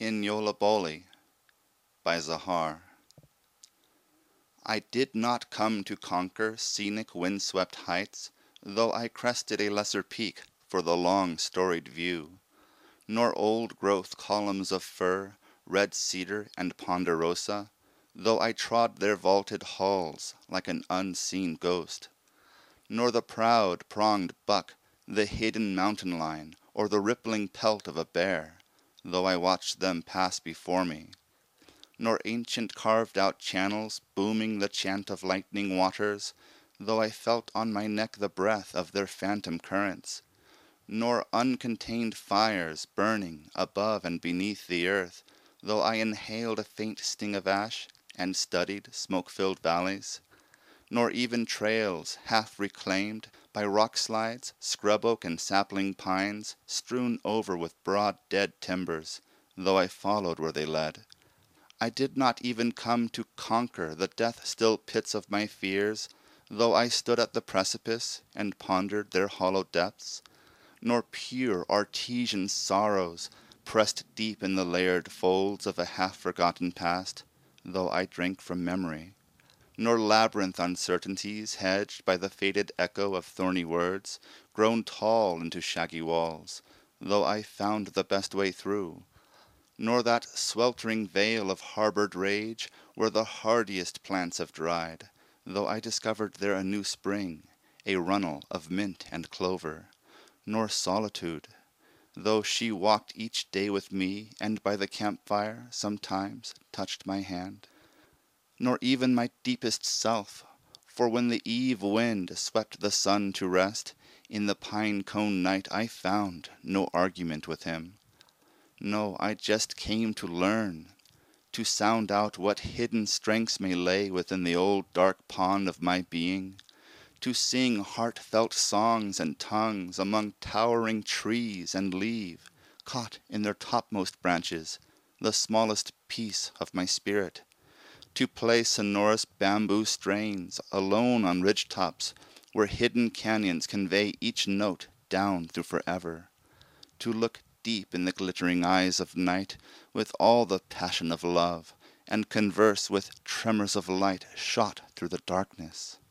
in Yolaboli by Zahar. I did not come to conquer scenic windswept heights, though I crested a lesser peak for the long storied view, nor old growth columns of fir, red cedar and ponderosa, though I trod their vaulted halls like an unseen ghost, nor the proud pronged buck, the hidden mountain lion, or the rippling pelt of a bear, though I watched them pass before me, nor ancient carved out channels booming the chant of lightning waters, though I felt on my neck the breath of their phantom currents, nor uncontained fires burning above and beneath the earth, though I inhaled a faint sting of ash and studied smoke-filled valleys, nor even trails half reclaimed by rock slides, scrub oak and sapling pines strewn over with broad dead timbers, though I followed where they led. I did not even come to conquer the death-still pits of my fears, though I stood at the precipice and pondered their hollow depths, nor pure artesian sorrows pressed deep in the layered folds of a half-forgotten past, though I drank from memory, nor labyrinth uncertainties hedged by the faded echo of thorny words, grown tall into shaggy walls, though I found the best way through, nor that sweltering vale of harbored rage where the hardiest plants have dried, though I discovered there a new spring, a runnel of mint and clover, nor solitude, though she walked each day with me and by the campfire sometimes touched my hand, nor even my deepest self, for when the eve wind swept the sun to rest, in the pine-cone night I found no argument with him. No, I just came to learn, to sound out what hidden strengths may lay within the old dark pond of my being, to sing heartfelt songs and tongues among towering trees and leave, caught in their topmost branches, the smallest piece of my spirit, to play sonorous bamboo strains alone on ridge tops where hidden canyons convey each note down through forever, to look deep in the glittering eyes of night with all the passion of love, and converse with tremors of light shot through the darkness.